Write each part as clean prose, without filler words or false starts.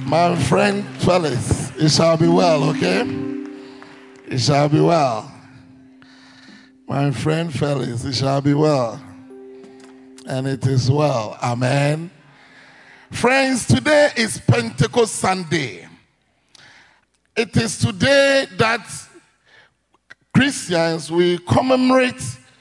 My friend Felix, it shall be well, okay? It shall be well. My friend Felix, it shall be well. And it is well. Amen. Friends, today is Pentecost Sunday. It is today that Christians, we commemorate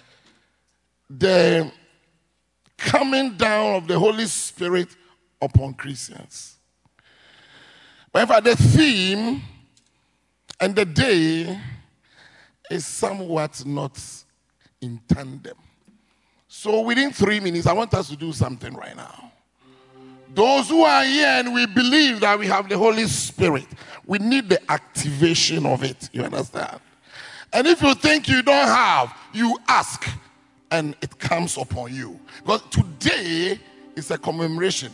the coming down of the Holy Spirit upon Christians. However, the theme and the day is somewhat not in tandem. So within 3 minutes, I want us to do something right now. Those who are here and we believe that we have the Holy Spirit, we need the activation of it. You understand? And if you think you don't have, you ask and it comes upon you. Because today is a commemoration.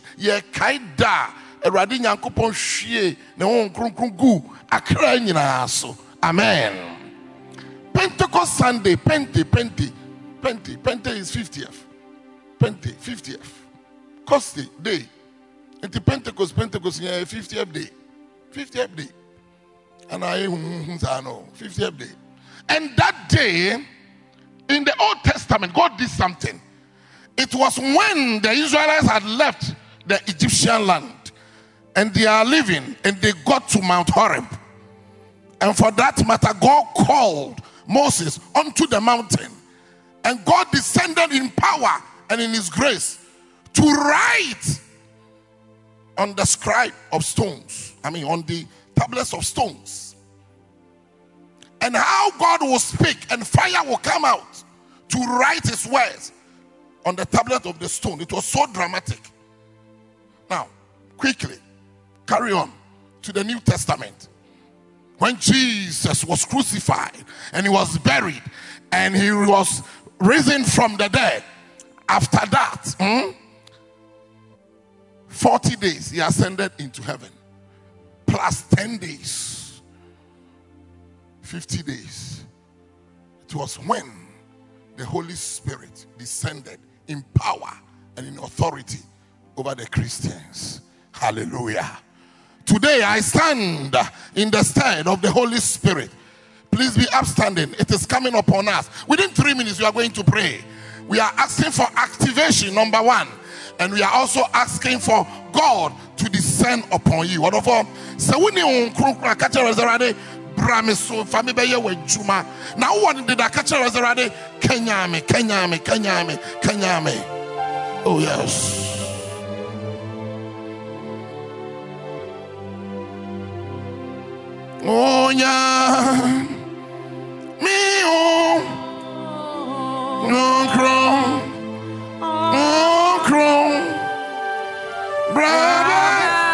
Amen. Pentecost Sunday, Pente is 50th. Pente, 50th. Costi day. And the Pentecost, 50th day. 50th day. And I know, 50th day. And that day, in the Old Testament, God did something. It was when the Israelites had left the Egyptian land and they are living and they got to Mount Horeb. And for that matter, God called Moses onto the mountain. And God descended in power and in his grace to write on the scribe of stones. On the tablets of stones. And how God will speak and fire will come out to write his words on the tablet of the stone. It was so dramatic. Now, quickly, carry on to the New Testament. When Jesus was crucified and he was buried and he was risen from the dead, after that, 40 days he ascended into heaven, plus 10 days, 50 days. It was when the Holy Spirit descended in power and in authority over the Christians. Hallelujah. Today I stand in the stead of the Holy Spirit. Please be upstanding. It is coming upon us. Within 3 minutes we are going to pray. We are asking for activation, number one. And we are also asking for God to descend upon you. What of all? So we need to Bramiso, family be with Juma. Now, what did I catch us already? Kenyame. Oh, yes. Oh, yeah. Me, oh, no, crown, brother.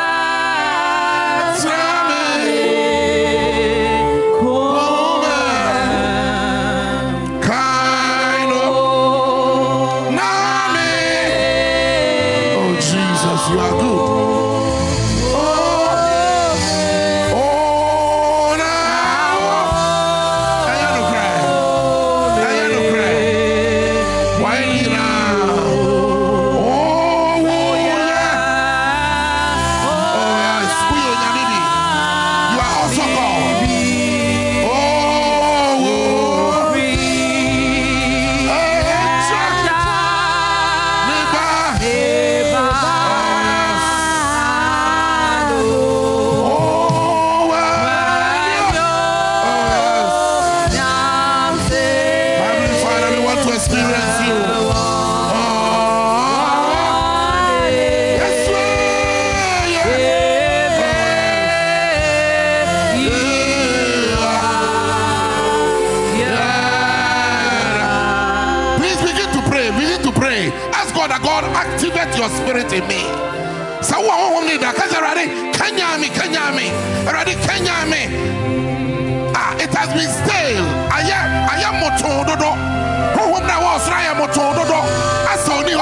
Your spirit in me. So only that Kenyame. It has been stale. I am motododo. Who now was Raya motododo? I saw the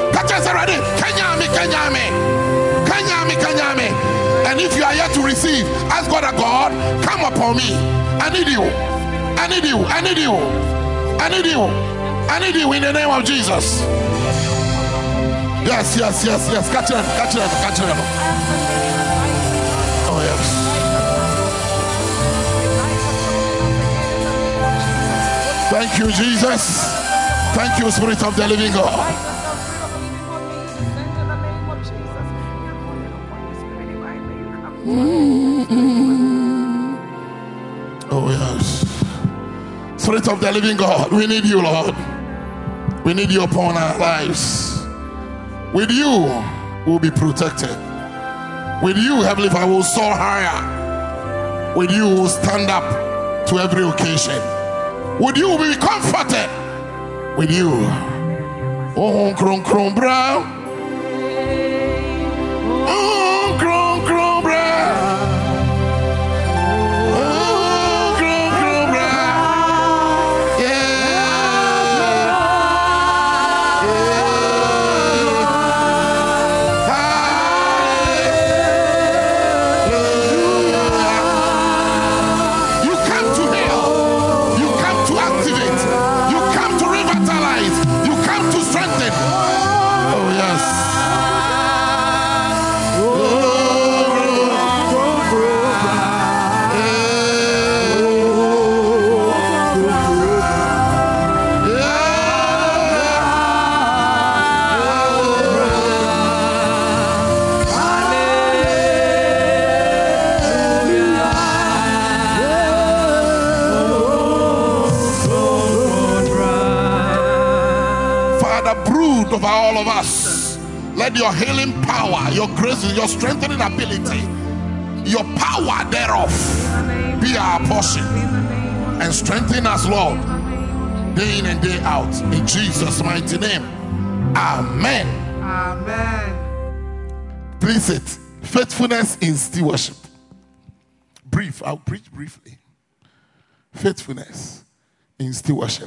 Kenyame. And if you are yet to receive, ask God, come upon me. I need you in the name of Jesus. Yes. Catch them. yes. Thank you, Jesus. Thank you, Spirit of the living God. Oh, yes. Spirit of the living God, we need you, Lord. We need you upon our lives. With you, we'll be protected. With you, Heavenly Father, we'll soar higher. With you, we'll stand up to every occasion. With you, we'll be comforted. With you. Oh, kron kron bra. Oh, kron kron bra. Oh, kron kron bra. You come to heal. You come to activate. You come to revitalize. You come to strengthen. Oh, yes. Father, brood over all of us. Let your healing power, your grace, your strengthening ability, your power thereof be our portion, and strengthen us, Lord, day in and day out. In Jesus' mighty name. Amen. Amen. Please sit. Faithfulness in stewardship. Brief. I'll preach briefly. Faithfulness in stewardship.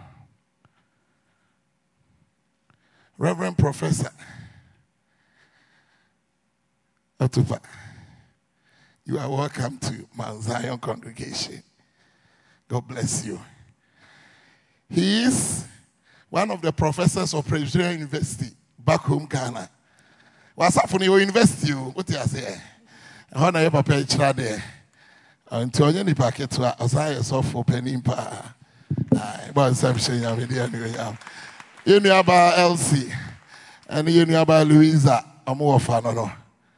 Reverend Professor Otupa, you are welcome to Mount Zion congregation. God bless you. He is one of the professors of Presbyterian University back home, Ghana. What's up for your university? What do you say? How na your papa chira there? Until you need packet to assign yourself for penny pa. But some shame you there. You know about Elsie and you know about Louisa. I'm more fan no.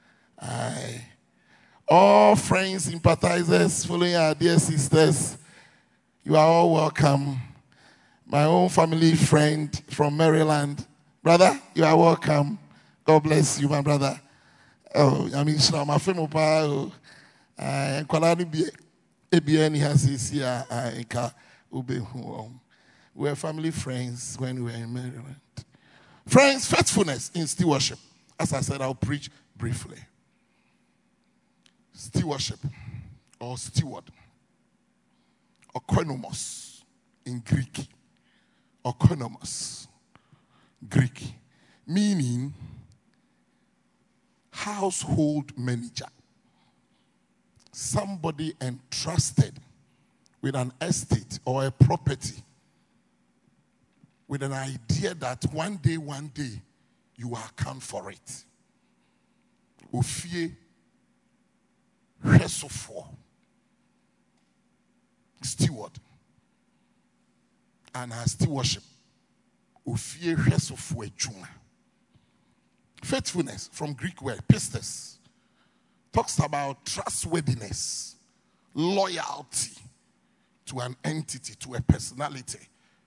All friends, sympathizers, following our dear sisters, you are all welcome. My own family friend from Maryland, brother, you are welcome. God bless you, my brother. Oh, I mean, my friend, we were family friends when we were in Maryland. Friends, faithfulness in stewardship. As I said, I'll preach briefly. Stewardship or steward. Oikonomos in Greek. Oikonomos. Greek. Meaning household manager. Somebody entrusted with an estate or a property with an idea that one day, you will account for it. Ofie, resofo, steward, and her stewardship. Ofie, resofo, ejuma. Faithfulness from Greek word, pistis, talks about trustworthiness, loyalty to an entity, to a personality.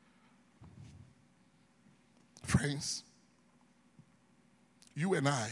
Friends, you and I,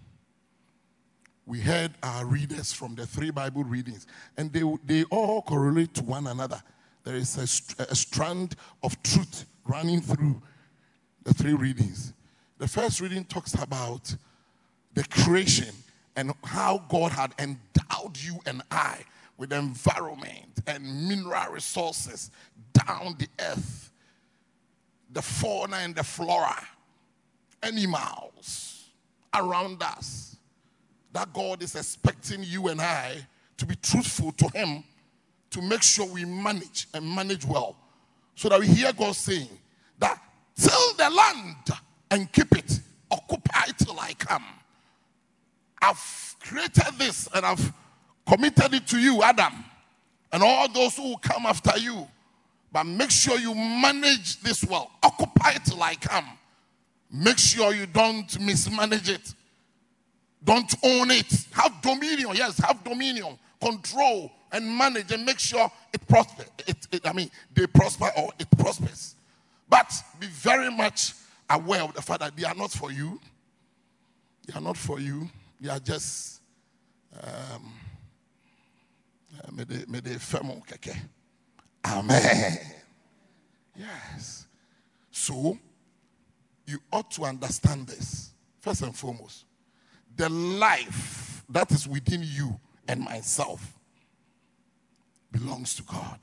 we heard our readers from the 3 Bible readings, and they all correlate to one another. There is a strand of truth running through the 3 readings. The first reading talks about the creation and how God had endowed you and I with environment and mineral resources down the earth, the fauna and the flora, animals around us, that God is expecting you and I to be truthful to him, to make sure we manage and manage well, so that we hear God saying that till the land and keep it, occupy till I come. I've created this and I've committed it to you, Adam, and all those who will come after you. But make sure you manage this well. Occupy it till I come. Make sure you don't mismanage it. Don't own it. Have dominion. Yes, have dominion. Control and manage and make sure it prospers. They prosper or it prospers. But be very much aware of the fact that they are not for you. They are not for you. They are just Amen. Yes. So you ought to understand this. First and foremost, the life that is within you and myself belongs to God.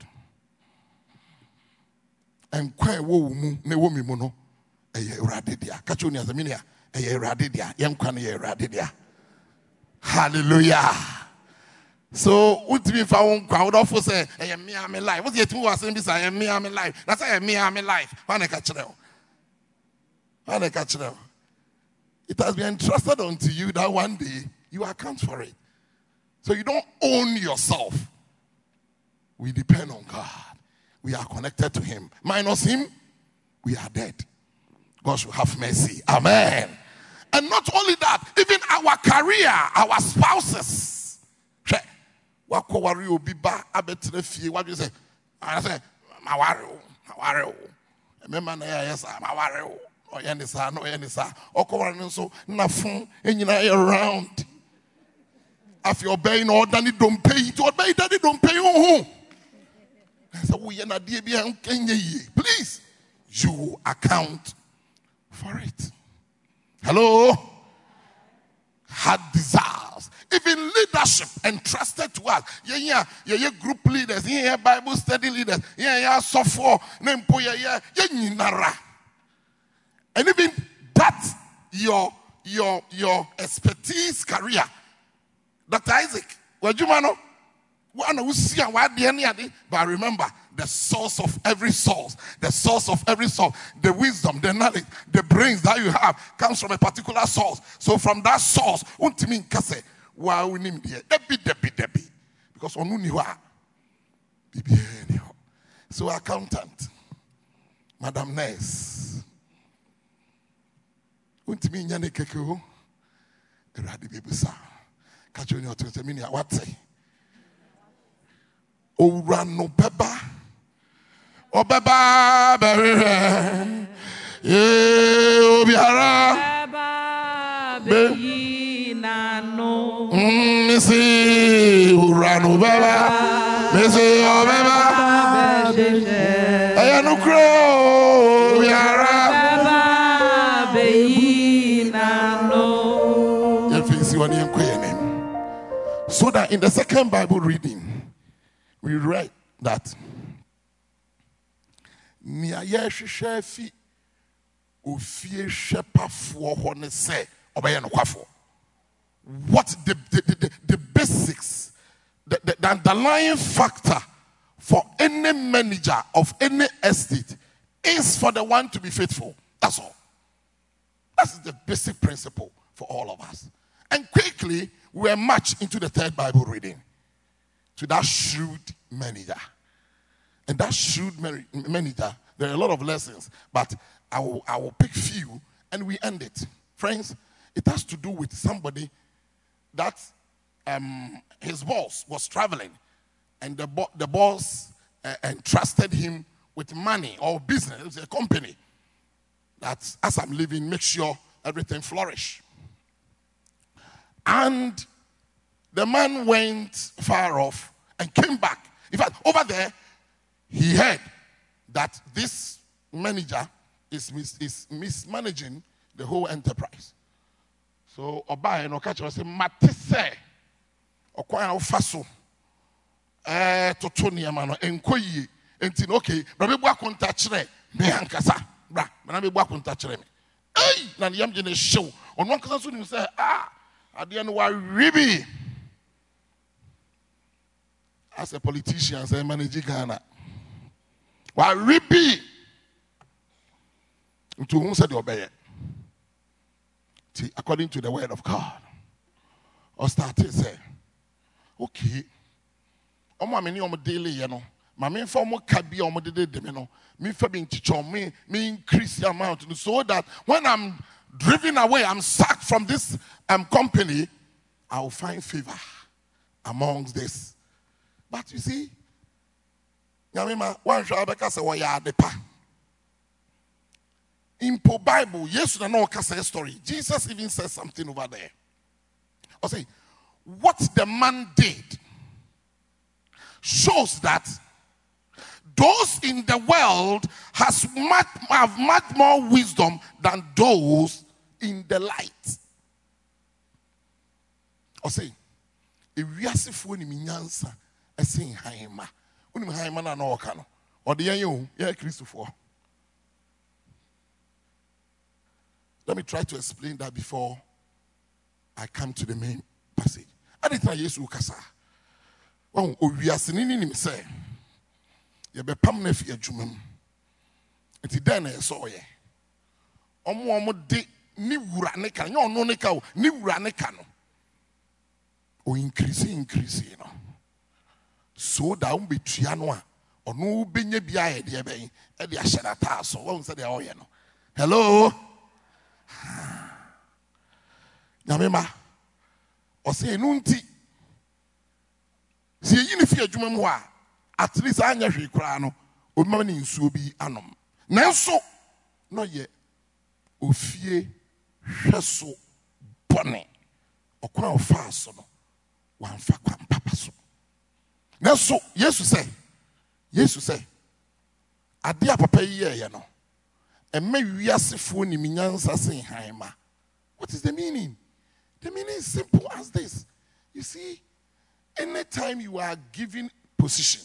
And kwa wo mu ne wo mi mu no eye urade dia. Ka cho ni azaminia eye urade dia. Yem kwa ne eye urade dia. Hallelujah. So ultimately fa won kwa wo for say eye me am life. What you think was saying this eye me am life. That's eye me am life. Wa na ka kire o. Wa na ka kire o. It has been entrusted unto you that one day you account for it. So you don't own yourself. We depend on God. We are connected to him. Minus him, we are dead. God should have mercy. Amen. And not only that, even our career, our spouses. What do you say? I say, Mawaro. Remember, yes, Mawaro. Oh, Yanisa, no Yanisa. Okoran so Nafun, and you know, around. After obeying all, Danny don't pay it, obey Daddy don't pay you. So we are not please, you account for it. Hello? Had desires. Even leadership entrusted to us. Yeah, group leaders, yeah, Bible study leaders, yeah, software, yeah, and even that your expertise career. Dr. Isaac, but remember, the source of every source, the wisdom, the knowledge, the brains that you have comes from a particular source. So from that source, because so accountant, Madam Nurse, what say? Orano beba, obeba berere, obiara be nano. Missy orano beba, Missy obeba, ayano crow, obiara be nano. You face you on your name. So that in the second Bible reading, we read that what the basics, the underlying factor for any manager of any estate is for the one to be faithful. That's all. That's the basic principle for all of us. And quickly, we're marched into the third Bible reading to that shrewd manager. And that shrewd manager, there are a lot of lessons, but I will pick few and we end it. Friends, it has to do with somebody that his boss was traveling and the boss entrusted him with money or business. It was a company that as I'm leaving, make sure everything flourish. And the man went far off and came back. In fact, over there, he heard that this manager is mismanaging the whole enterprise. So, Oba and Okacha was saying, Matisse, Okwaya Faso, Totoni Amano, Enkoyi, Entin, okay, but we work on touch me, Ankasa, bra, but I work on touch me. Hey, Nanyam Jene show. On one person, you say, at the end, why Ribi? As a politician, as a manager, Ghana. Why Ribi? To whom said obey? According to the word of God. Or started say, Okay. Omo ameni omo daily ye no. Ma me for omo kabi omo de me no. Me for being teacher me increase the amount so that when I'm driven away, I'm sacked from this company, I will find favor amongst this. But you see, Yamima, one shall be cast away at the pa. In the Bible, yes, you know, a story. Jesus even says something over there. I say, what the man did shows that those in the world have much more wisdom than those in the light. I say, if we are for any minyansa, I say haima. Uni haima na no kano. Or the you, yeah, Christopher. Let me try to explain that before I come to the main passage. I didn't try Yesu kasa. Well, we are seeing him say, "You be pamne fi adwumam." Enti den e so ye. Omo de ni wura ne kan, yo no ne ka o, ni wura ne ka no. O increase no. So that um be tua no a, ono benya bia ye de ben, e de ahyara ta so. Won say de o ye no. Hello. Nyamema. O say enu nti. Si yi ne fi adwumam ho a, at least anya hwe kura no, o mama ni nsuo bi anom. Nanso no ye ofie hweso bone. Okwa ofa so no. Wan fa kwa papa so. Nanso Jesus say ade a papa yi ye no. Emme wiasefo ni minyansa sen haima. What is the meaning? The meaning is simple as this. You see, anytime you are given position,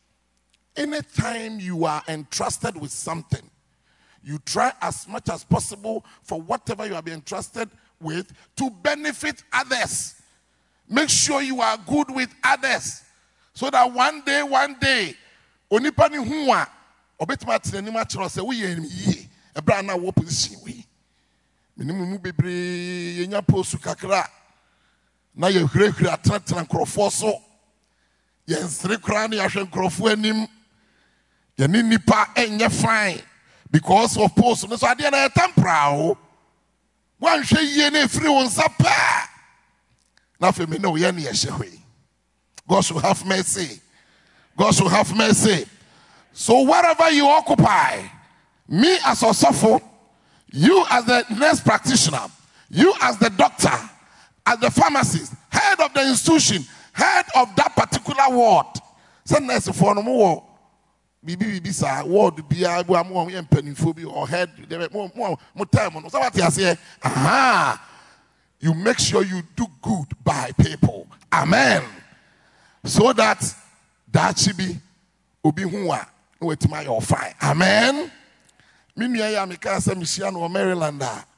anytime you are entrusted with something, you try as much as possible for whatever you have been entrusted with to benefit others. Make sure you are good with others so that one day, onipani huwa obetima tene ma chiro se wo ye yi ebra na wo position we. Minimu bebre yenya posu kakra na ye hurehura atran nkrofo so ye nsre kra na yahwe nkrofo anim ye ni nipa enye fine because of post no so ade na temporal wan hwe yie na efiri won sapa na fe me no ye na ye hwe. God should have mercy. God should have mercy. So wherever you occupy, me as a suffer, you as the nurse practitioner, you as the doctor, as the pharmacist, head of the institution, head of that particular ward. Say nurse for no more. Bibi sa ward be able am phobia or head more time on. So what you say? Aha. You make sure you do good by people. Amen. So that should be obi huwa wetima your fine. Amen. Mimi ya meka se misia no Maryland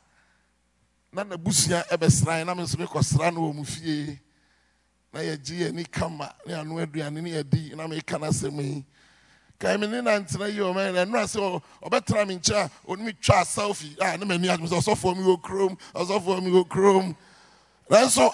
na busia ebesran na me so ko sra no mu fie na ye gie ni kama na anu aduane ni adi na me kana semi kai me ni na ntena yi o Maryland no ase obetra me ncha oni twa selfie na me ni adwo so for me go chrome na so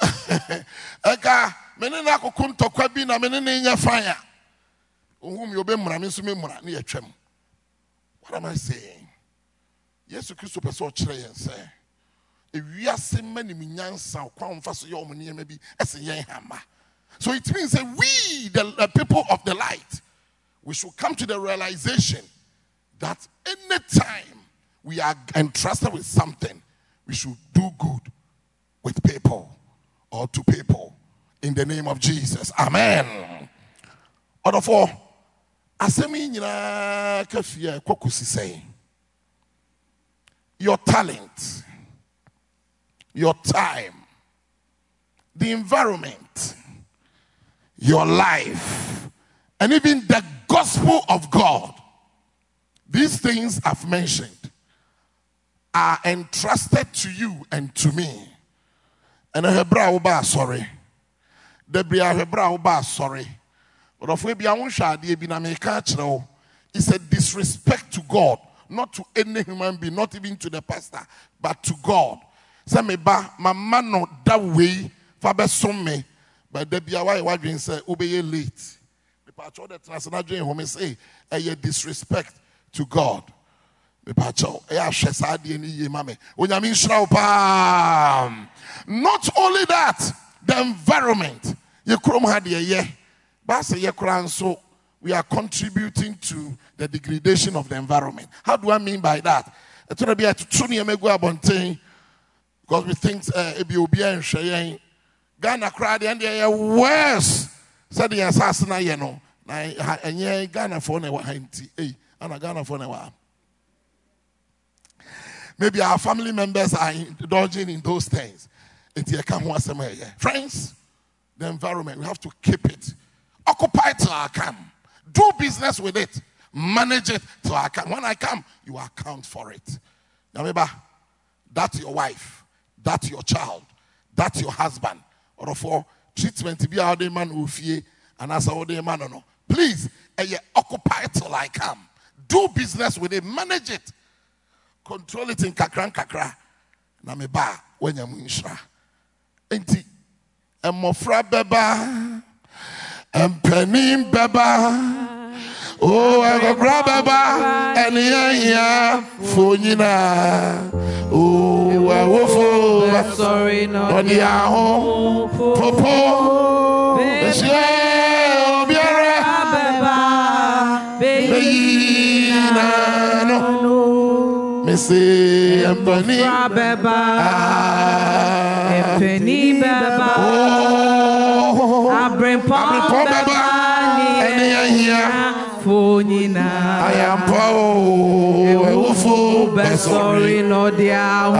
eka me ni na kokum tokwa bi na me ni nya fire ohum yo be mura me so me mura na ye twam. What am I saying? Yes, Christo person kire yen say e wiase mani minyansa kwa mfa so ye omne ma bi ese yen hama. So it means that we the people of the light, we should come to the realization that anytime we are entrusted with something, we should do good with people or to people in the name of Jesus. Amen. Order for asemi nyina kafia kwakusi say your talent, your time, the environment, your life, and even the gospel of God. These things I've mentioned are entrusted to you and to me. And a Hebrew uba sorry. Debria Hebrew uba sorry. But if we be it's a disrespect to God, not to any human being, not even to the pastor, but to God. Say me ba mama no that way fabe some me But the BIY what you say, obey late. The patch of the transnational dream home say, a disrespect to God. The patch of Shesadi and Yemame. When I mean not only that, the environment. You chrome had a year. But say so we are contributing to the degradation of the environment. How do I mean by that? It's going to be a tuni because we think Ethiopia and Cheyenne, Ghana crowd and they are worse. Said the assassin, you know. And yeah, Ghana for never and a Ghana for never. Maybe our family members are indulging in those things. Friends, the environment, we have to keep it. Occupy till I come. Do business with it. Manage it till I come. When I come, you account for it. Now, remember, that's your wife. That's your child. That's your husband. Or for treatment to be our day man who fear and as our day man or no. Please, occupy till I come. Do business with it. Manage it. Control it in kakra. Na me ba when you munshra. Enti emofra beba empenim beba oh agobra beba eniya fonyina oh awofo sorry no oni aho popo beshe obiara beba beyina no Missy Empany Beba Empany Beba Abrim Beba and here Fonina I am Paul sorry no dia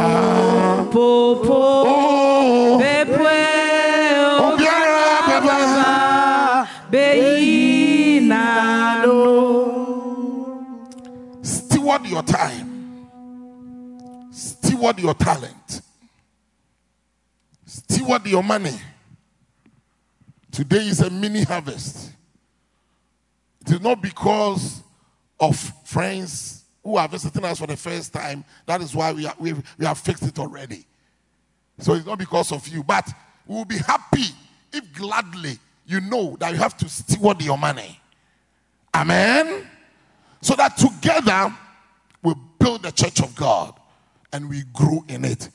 Popo Bepe Beba Beina no. Steward your time. Steward your talent. Steward your money. Today is a mini harvest. It is not because of friends who are visiting us for the first time. That is why we have fixed it already. So it's not because of you. But we will be happy if gladly you know that you have to steward your money. Amen? So that together we build the church of God. And we grow in it.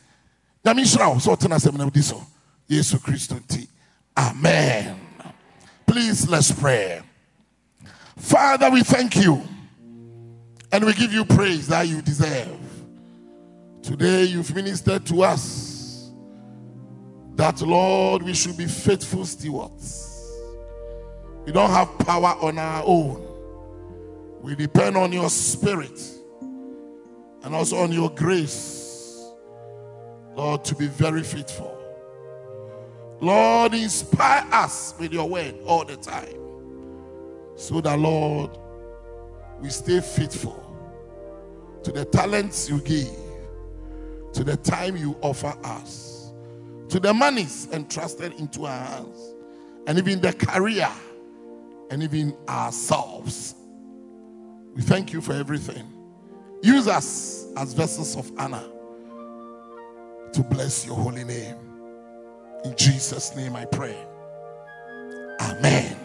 Amen. Please, let's pray. Father, we thank you. And we give you praise that you deserve. Today, you've ministered to us that, Lord, we should be faithful stewards. We don't have power on our own. We depend on your spirit. And also on your grace, Lord, to be very faithful. Lord, inspire us with your word all the time. So that, Lord, we stay faithful to the talents you give, to the time you offer us, to the monies entrusted into our hands, and even the career, and even ourselves. We thank you for everything. Use us as vessels of honor to bless your holy name. In Jesus' name I pray. Amen.